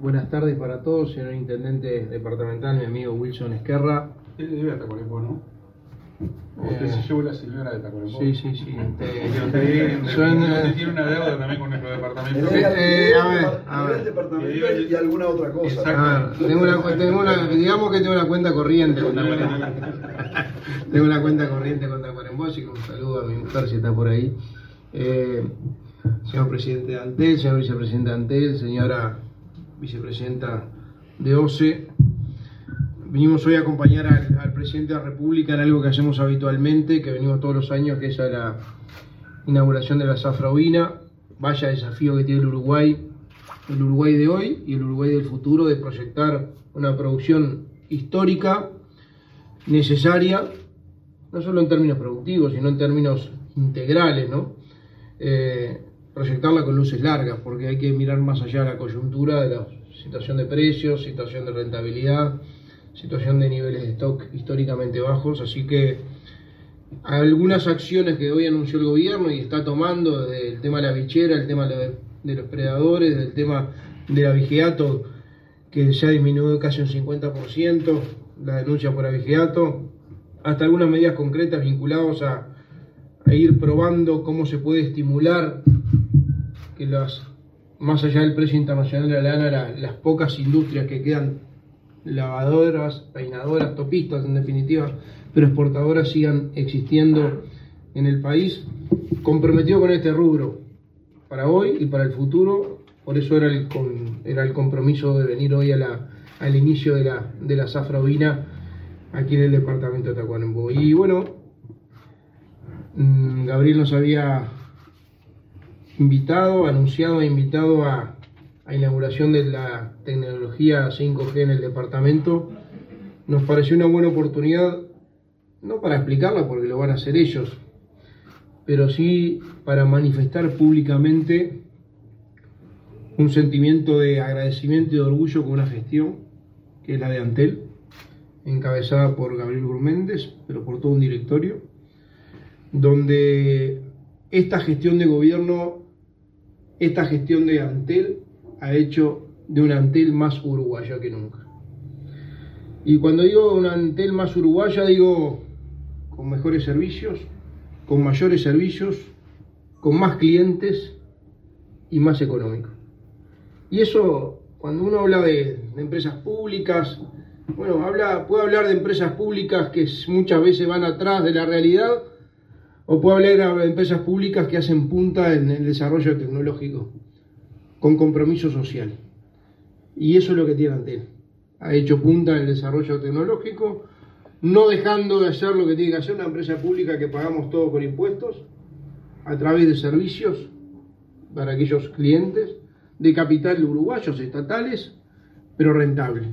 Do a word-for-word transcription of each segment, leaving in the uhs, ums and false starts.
Buenas tardes para todos, señor Intendente Departamental, mi amigo Wilson Esquerra. Él vive a Tacuarembó, ¿no? Usted Eh, se llevó la señora de Tacuarembó. Sí, sí, sí. Usted tiene una deuda también con nuestro departamento. Eh, eh, a ver, a ver. El departamento y alguna otra cosa. A ver, tengo una, tengo una, digamos que tengo una cuenta corriente con Tacuarembó. Tengo una cuenta corriente con Tacuarembó, así que un saludo a mi mujer si está por ahí. Eh, señor presidente de Antel, señor vicepresidente de Antel, señora vicepresidenta de O C E. Vinimos hoy a acompañar al, al presidente de la República en algo que hacemos habitualmente, que venimos todos los años, que es a la inauguración de la zafra ovina. Vaya desafío que tiene el Uruguay, el Uruguay de hoy y el Uruguay del futuro, de proyectar una producción histórica, necesaria, no solo en términos productivos, sino en términos integrales, ¿no? Eh, proyectarla con luces largas, porque hay que mirar más allá de la coyuntura de la situación de precios, situación de rentabilidad, situación de niveles de stock históricamente bajos. Así que algunas acciones que hoy anunció el gobierno y está tomando, desde el tema de la bichera, el tema de los predadores, el tema de la vigiato, que se ha disminuido casi un cincuenta por ciento la denuncia por abigeato, hasta algunas medidas concretas vinculadas a, a ir probando cómo se puede estimular que las, más allá del precio internacional de la lana, la, las pocas industrias que quedan, lavadoras, peinadoras, topistas en definitiva, pero exportadoras, sigan existiendo en el país, comprometido con este rubro para hoy y para el futuro. Por eso era el, con, era el compromiso de venir hoy a la, al inicio de la, de la zafra ovina aquí en el departamento de Tacuarembó. Y bueno, Gabriel nos había invitado, anunciado e invitado a, a inauguración de la tecnología cinco G en el departamento. Nos pareció una buena oportunidad, no para explicarla porque lo van a hacer ellos, pero sí para manifestar públicamente un sentimiento de agradecimiento y de orgullo con una gestión que es la de Antel, encabezada por Gabriel Gurméndez, pero por todo un directorio, donde esta gestión de gobierno, esta gestión de Antel ha hecho de una Antel más uruguaya que nunca. Y cuando digo una Antel más uruguaya, digo con mejores servicios, con mayores servicios, con más clientes y más económico. Y eso, cuando uno habla de, de empresas públicas, bueno, habla, puede hablar de empresas públicas que muchas veces van atrás de la realidad, o puede hablar de empresas públicas que hacen punta en el desarrollo tecnológico, con compromiso social. Y eso es lo que tiene Antel. Ha hecho punta en el desarrollo tecnológico, no dejando de hacer lo que tiene que hacer una empresa pública que pagamos todos con impuestos, a través de servicios para aquellos clientes, de capital uruguayos, estatales, pero rentable.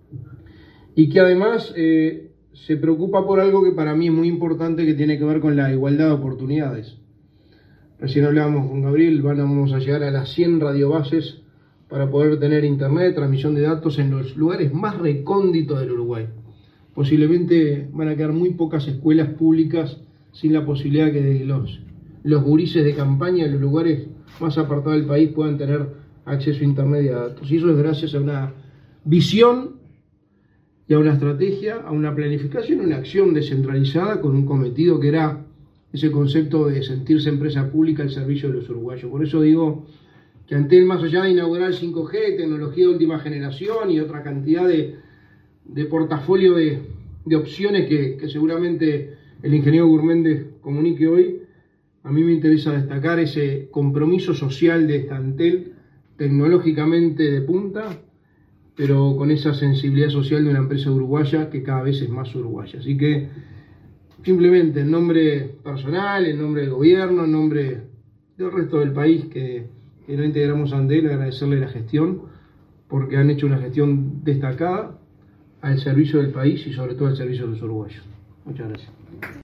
Y que además eh, se preocupa por algo que para mí es muy importante, que tiene que ver con la igualdad de oportunidades. Recién hablábamos con Gabriel, vamos a llegar a las cien radiobases para poder tener internet, transmisión de datos en los lugares más recónditos del Uruguay. Posiblemente van a quedar muy pocas escuelas públicas sin la posibilidad que de los, los gurises de campaña en los lugares más apartados del país puedan tener acceso a internet y a datos. Y eso es gracias a una visión y a una estrategia, a una planificación, a una acción descentralizada con un cometido que era ese concepto de sentirse empresa pública al servicio de los uruguayos. Por eso digo que Antel, más allá de inaugurar el cinco G, tecnología de última generación y otra cantidad de, de portafolio de, de opciones que, que seguramente el ingeniero Gurméndez comunique hoy, a mí me interesa destacar ese compromiso social de esta Antel, tecnológicamente de punta, pero con esa sensibilidad social de una empresa uruguaya que cada vez es más uruguaya. Así que simplemente en nombre personal, en nombre del gobierno, en nombre del resto del país que, que no integramos a Antel, agradecerle la gestión, porque han hecho una gestión destacada al servicio del país y sobre todo al servicio de los uruguayos. Muchas gracias.